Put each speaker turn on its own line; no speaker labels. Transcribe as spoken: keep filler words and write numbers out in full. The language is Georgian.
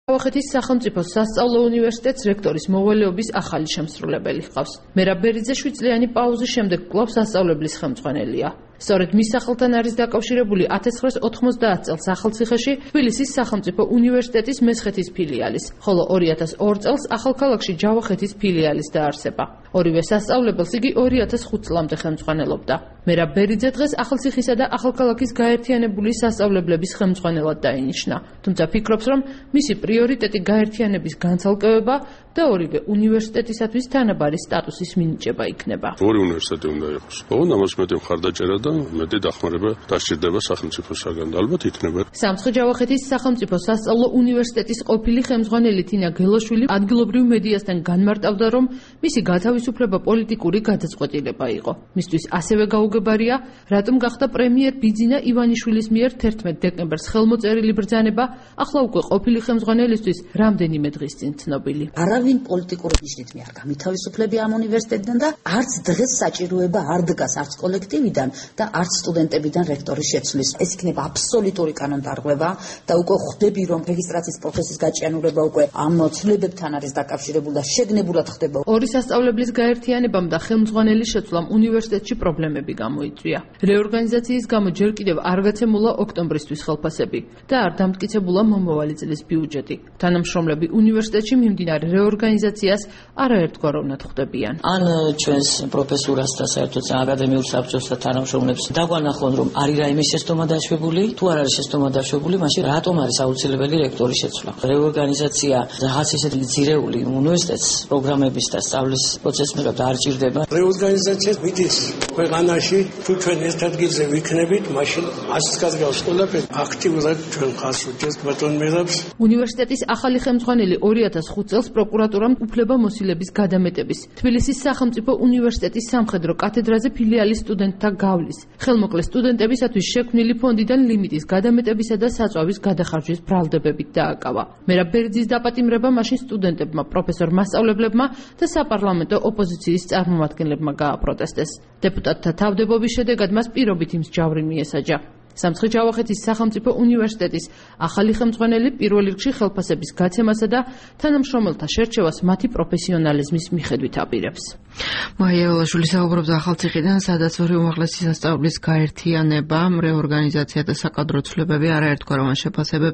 ჯავახეთის სახელმწიფო სასწავლო უნივერსიტეტს რექტორის მოვალეობის ახალი შემსრულებელი ჰყავს. მერაბ ბერიძე შვიდწლიანი პაუზის შემდეგ კვლავ სასწავლებლის ხელმძღვანელია. სწორედ მის სახელთან არის დაკავშირებული ათას ცხრაას ოთხმოცდაათ წელს ახალციხეში თბილისის სახელმწიფო უნივერსიტეტის მესხეთის ფილიალის, ხოლო ორი ათას ორ წელს ახალქალაქში ჯავახეთის ფილიალის დაარსება. ორივე სასწავლებელს იგი ორი ათას ხუთ წლამდე ხელმძღვანელობდა. მერაბ ბერიძე დღეს ახალციხისა და ახალქალაქის გაერთიანებული სასწავლებლების ხელმძღვანელად დაინიშნა. თუმცა ფიქრობს, რომ მისი პრიორიტეტი გაერთიანების განცალკევება და ორივე უნივერსიტეტისათვის თანაბარი სტატუსის მინიჭება იქნება.
ორი უნივერსიტეტი უნდა იყოს. ოღონდ ამას მეტი მხარდაჭერა და მეტი დახმარება დასჭირდება სახელმწიფოსაგან და ალბათ იქნება.
სამცხე-ჯავახეთის სახელმწიფო სასწავლო უნივერსიტეტის ყოფილი ხელმძღვანელი თინა გელოშვილი ადგილობრივ მედიასთან განმარტავდა, რომ მისი გათავისუფლება პოლიტიკური გადაწყვეტილება იყო. მისთვის ასევე გაუგებარია, რატომ გახდა პრემიერ ბიძინა ივანიშვილის მიერ თერთმეტ დეკემბერს ხელმოწერილი ბრძანება, ახლა უკვე ყოფილი ხელმძღვანელისთვის რამდენიმე დღის წინ ცნობილი.
არავინ პოლიტიკური ნიშნით მე არ გამითავისუფლები ამ უნივერსიტეტიდან და არც დღეს საჭიროება არ დგას არც კოლექტივიდან და არც სტუდენტებიდან რექტორის შეცვლის. ეს იქნება აბსოლუტური კანონდარღვევა და უკვე ხვდები, რომ რეგისტრაციის პროცესის გაჭიანურება უკვე ამ ცვლილებებთან არის დაკავშირებული და შეგნებულად ხდება.
ორი სასწავლებლის გაერთიანებამ და ხელმძღვანელის შეცვლამ უნივერსიტეტში პრობლემები გამოიწვია. რეორგანიზაციის გამო ჯერ კიდევ არ გაცემულა ოქტომბრისთვის ხელფასები და არ დამტკიცებულა მომავალი წლის ბიუჯეტი. თანამშრომლები უნივერსიტეტში მიმდინარე რეორგანიზაციას არაერთგვაროვნად ხვდებიან.
ან ჩვენს პროფესურას და საერთოდ აკადემიურ საბჭოს და თანამშრომლებს დაგვანახონ, რომ არის რაიმე შეცდომა დაშვებული, თუ არ არის შეცდომა დაშვებული, მაშინ რატომ არის აუცილებელი რექტორის შეცვლა. რეორგანიზაცია რაღაც ისეთი ძირეული უნივერსიტეტს პროგრამების და სწავლის პროცესმებრად არ ჭირდება.
რეორგანიზაცია მიდის ქვეყანაში, თუ ჩვენ ერთ ადგილზე ვიქნებით, მაშინ ასც გაზგავს ყველაფერი აქტიურად ჩვენ ხას უჭერს ბატონ მერაბს.
უნივერსიტეტის ახალი ხელმძღვანელი ორი ათას ხუთ წელს პროკურატურამ უფლებამოსილების გადამეტების, თბილისის სახელმწიფო უნივერსიტეტის სამხედრო კათედრაზე ფილიალის სტუდენტთა გავლის, ხელმოკლე სტუდენტებისათვის შექმნილი ფონდიდან ლიმიტის გადამეტებისა და საწვავის გადახარჯვის ბრალდებებით დააკავა. მერაბ ბერიძის დაპატიმრება მაშინ სტუდენტებმა, პროფესორ მასწავლებლებმა და საპარლამენტო ოპოზიციის წარმომადგენლებმა გააპროტესტეს. დეპუტატთა თავდებობის შედეგად მას პირობითი მსჯავრი მიესაჯა. სამცხე-ჯავახეთის სახელმწიფო უნივერსიტეტის ახალი ხელმძღვანელი პირველ რიგში ხელფასების გაცემასა და თანამშრომელთა შერჩევას მათი პროფესიონალიზმის მიხედვით აპირებს.
მაია ელაშვილი საუბრობდა ახალციხიდან, სადაც ორი უმაღლესი სასწავლებლის გაერთიანება, რეორგანიზაცია და საკადრო ცვლილებები არაერთგვაროვან შეფასებებს